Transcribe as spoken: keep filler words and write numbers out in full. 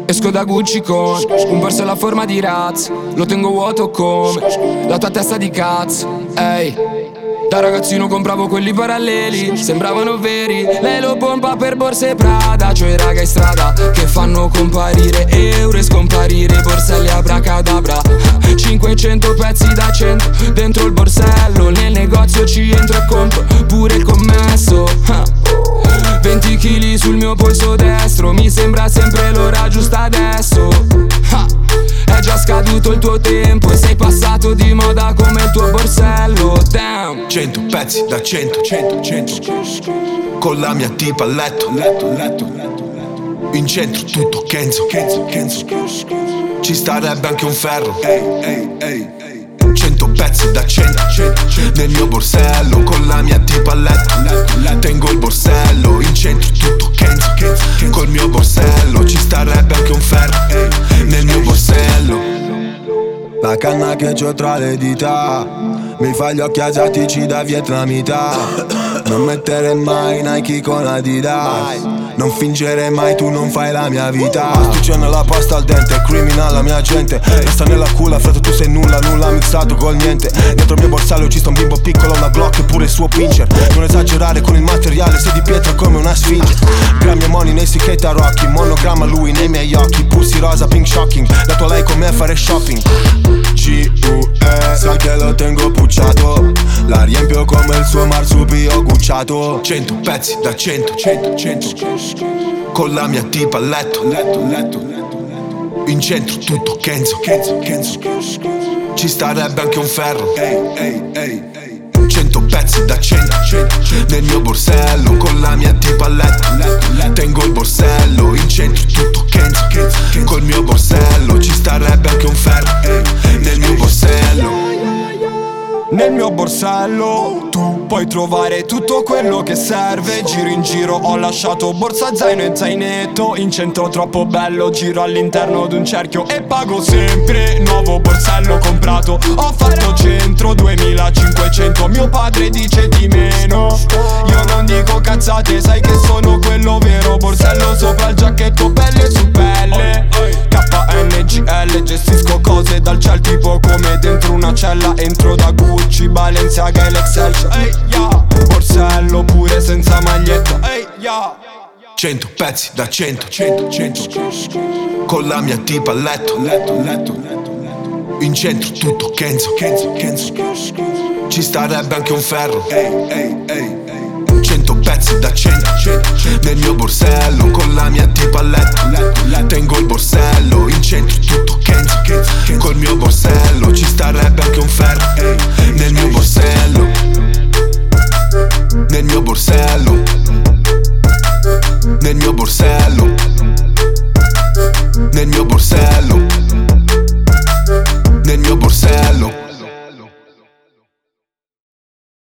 Esco da Gucci con un borso alla forma di razzo. Lo tengo vuoto come la tua testa di cazzo. Ehi, da ragazzino compravo quelli paralleli, sembravano veri. Lei lo pompa per borse Prada, cioè raga in strada che fanno comparire euro e scomparire borselli abracadabra. Cinquecento pezzi da cento dentro il borsello. Nel negozio ci entro e compro pure il commesso. Venti chili sul mio polso destro, mi sembra sempre l'ora giusta adesso. È già scaduto il tuo tempo e sei passato di moda come il tuo borsello. Damn. Cento pezzi da cento, cento, cento. Con la mia tipa a letto, letto, letto, letto. In centro tutto Kenzo, Kenzo, Kenzo. Ci starebbe anche un ferro. Ehi, ehi, ehi. Cento pezzi da cento, cento, cento. Nel mio borsello, con la mia tipa a letto, letto, letto. Tengo il borsello, in centro tutto Kenzo, Kenzo, Kenzo. Col mio borsello ci starebbe anche un ferro. Ehi, nel mio borsello. La canna che c'ho tra le dita mi fa gli occhi asiatici da vietnamita. Non mettere mai Nike con Adidas, non fingere mai, tu non fai la mia vita. Astuccia nella pasta al dente, criminal la mia gente. Resta nella culla, frate tu sei nulla, nulla mixato col niente. Dentro il mio borsello ci sta un bimbo piccolo, una Glock e pure il suo pincher. Non esagerare con il materiale, sei di pietra come una sfinge. Grammi money nei siketa Rocky, monogramma lui nei miei occhi. Pussy rosa, pink shocking, dato a lei come fare shopping. G U E, sai che lo tengo pucciato, la riempio come il suo marsupio gucciato. Cento pezzi da cento, cento, cento. Con la mia tipa a letto, letto, letto, letto. In centro tutto Kenzo, Kenzo, Kenzo. Ci starebbe anche un ferro. Ehi, ehi, ehi. Cento pezzi da cento, cento. Nel mio borsello, con la mia tipa a letto, letto, letto. Tengo il borsello, in centro tutto Kenzo, Kenzo, Kenzo. Col mio borsello ci starebbe anche un ferro. Ehi, nel mio borsello. Nel mio borsello tu puoi trovare tutto quello che serve. Giro in giro, ho lasciato borsa, zaino e zainetto. In centro troppo bello, giro all'interno d'un cerchio e pago sempre. Nuovo borsello comprato, ho fatto centro, duemilacinquecento. Mio padre dice di meno, io non dico cazzate, sai che sono quello vero. Borsello sopra il giacchetto, pelle su pelle. K N G L, gestisco cose dal ciel tipo come dentro una cella. Entro da Gucci, Balenciaga e l'Excel. Ehi, yeah. Borsello pure senza maglietta. Ehi, yeah. Cento pezzi da cento, cento, cento. Con la mia tipa a letto, letto, letto, letto. In centro tutto Kenzo, Kenzo, Kenzo. Ci starebbe anche un ferro. Ehi, ehi, ehi. Cento pezzi da cento, cento. Nel mio borsello, con la mia tipa a letto, letto, letto.